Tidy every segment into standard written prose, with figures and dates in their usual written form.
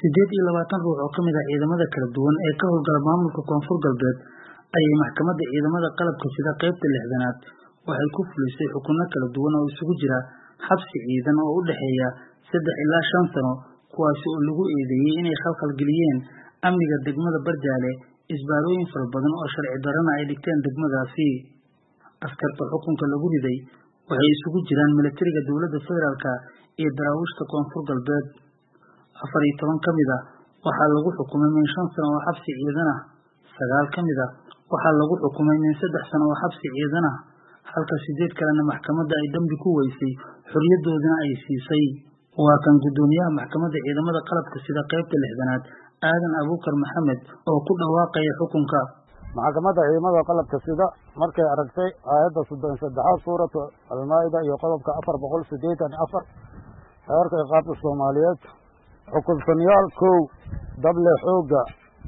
28 ruux oo ka mid ah ciidamada kala duwan ee ka howlgala maamulka Koonfur Galbeed ayay maxkamadda ciidamada qalabka sida qaybta 6aad waxay ku fulisay xukunno kala duwan oo isugu jira xabsi ciidan oo u dhaxeeya 3 ilaa 5 sano kuwaas oo lagu eedeeyay inay khalkhal geliyeen amniga degmada Bardaale isbaarooyin fara badan oo sharci darrana ay dhigteen degmadaasi. Askarta xukunka lagu riday waxay isugu jiraan militariga dowladda federaalka iyo daraawiishta Koonfur Galbeed. 14 ka mid ah waxaa lagu xukumay min 5 sano oo xabsi ciidan ah, 9 ka mid ah waxaa lagu xukumay min 3 sano oo xabsi ciidan ah, halka 8 kalena maxkamadda ay dambi ku weysay xorriyadoodana ay siisay. Waa kan gudoomiyaha maxkamadda ciidamada qalabka sida qaybta 6aad Aadan Abuukar Maxamed oo ku dhawaaqay xukunka. maxkamadda ciidamada qalabka sida markay aragtay aayadda 33 suurada Al-Maa'ida iyo qodobka 484 heerka ciqaabta Soomaaliyeed xukunsanyaal kow dable xooga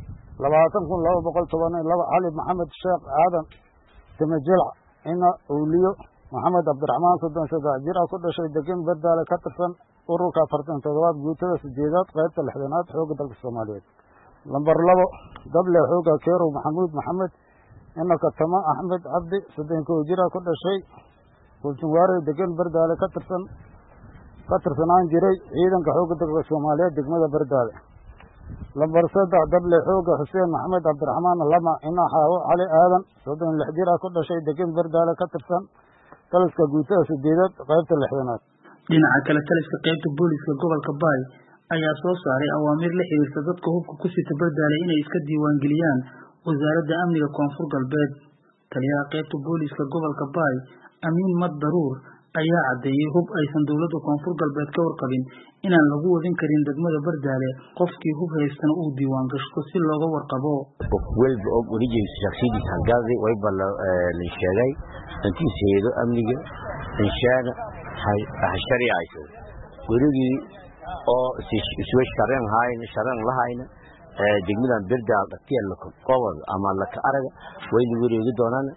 20212 Ali Maxamed Sheekh Aadan Timajil ina Awliyo Maxamed Abdiraxmaan 33 jir ku dhashay degan Bardaale ka tirsan ururka 47 guutada 8aad qaybta 6aad xooga dalka Soomaaliyeed. Lambar 2 dable xooga Keerow Maxamuud Maxamed ina Katama Axmed Cabdi 32 jir ku dhashay Kultuwaare degan Bardaale ka tirsanaan jiray ciidanka xooga dalka Soomaaliyeed degmada Bardaale. Lambar 3 dable xooga Xuseen Maxamed Abdiraxmaan Lama ina Xaawo Cali Aadan 36 jir ku dhashay degan Bardaale ka tirsan taliska guutada 8aad qaybta 6aad. Dhinaca kale taliska qaybta booliska gobolka Baay ayaa soo saaray awaamiir la xiriirta dadka hubka ku sita Bardaale inay iska diiwaan geliyaan wasaaradda amniga Koonfur Galbeed. Taliyaha qaybta booliska gobolka Baay Amiin Mad Daruur ayaa cadeeyay hub aysan dowladda Koonfur Galbeed ka warqabin inaan lagu wadin karin degmada Bardaale qofkii hub haystana uu diiwaan gashto si looga warqabo. Walba oo origin shakhsiyiis halgaadi way balla la sheegay intii seedo amniga inshaada hay shariicayso gurigi oo si sharan lahayna degmadan Bardaale dadkii la qowal ama la ka araga way wareegi doonaan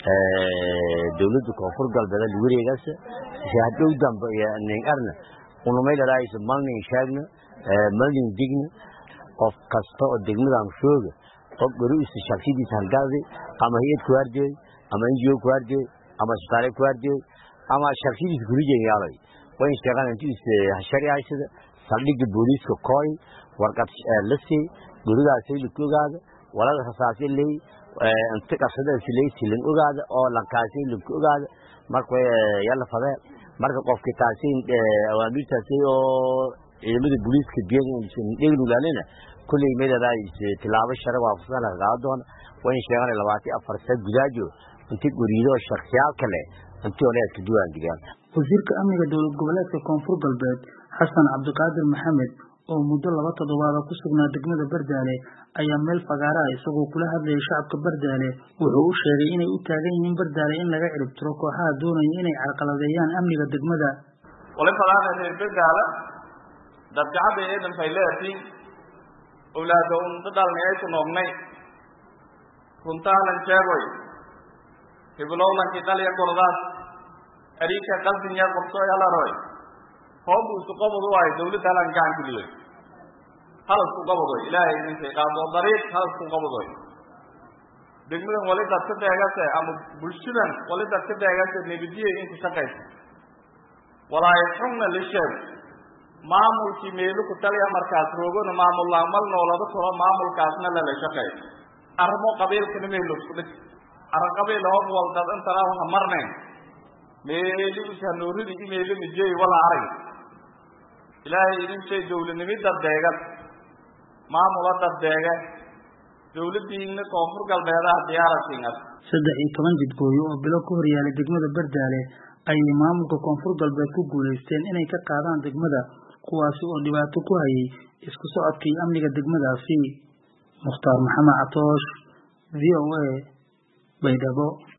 dowladda Koonfur Galbeed la wareegaas si hadhow dambe nin arna unumay dhalaayso malin shaagna malin digna qof kasta oo degmadan shooga qof gurigiisa shakhsiyiis halgaadi ama hay'ad ku arjay ama NGO ku arjay ama shaqaale ku arjay ama shakhsiyiis guriga yaalay way shaqaan intii shariicaysa saldhigga booliska kooy warqad la sii gurigaas ay ku ogaada walada rasaasi leey inta qasada silin ogaada oo la kaasay la ogaada marka yalla fadee marka qofkii taasiin awaamirtaasi oo ciidamada booliska deegaanka laalina kulli meelaha tilaabo sharci waafaqsan laga doon way sheegan 24 sano gudaajo intii guriido shakhsiyaad kale intii oo leeyahay diiwaan digaan. Wasiirka amniga dowlad goboleedka Koonfur Galbeed Xasan Cabdiqaadir Maxamed oo muddo 2 toddobaad ku sugnaa degmada Bardaale ayaa meel fagaara isagoo kula hadlayay shacabka Bardaale wuxuu u sheegay inay u taagan yihiin Bardaale in laga cirib tiro kooxaha doonaya inay carqaladeeyaan amniga degmada. wala falaanay Bardaale dadka eedan fayleetiin awlaadoon dadalnay ku noognay runtaan sheegay hiblowlan ki qaliya qordaas arika qalbin yar qorto yala roy hoobu su qabado ay dawladda lan gacan ku dhigay hal ku qabado ilaahay intii qaado dariiq hal ku qabado degmadan wali dadka deegaanka ama bulshadan wali dadka deegaanka nabadiye in ku shaqeyso walaay xumna lishay maamulkii meelu ku taliya markaas roogona maamul la amal noolada koro maamulkaasna la shaqeeyo armo qabiilka meelu isku dhig arqabeel oo walda inta raah marnay meelu sanuridi meelu mijay wala arag ilaahay idin shay dawladnimada deegan maamulada deegan dawladdiina Koonfur Galbeed diyaarasiin 13 jidkooyo oo bilo ku horyaalay degmada Bardaale ay maamulka Koonfur Galbeed ku guuleysteen inay ka qaadaan degmada kuwaas oo dhibaato ku hayay isku socodkii amniga degmadaasi. Muxtaar Maxamed Atoosh VOA Baydhabo.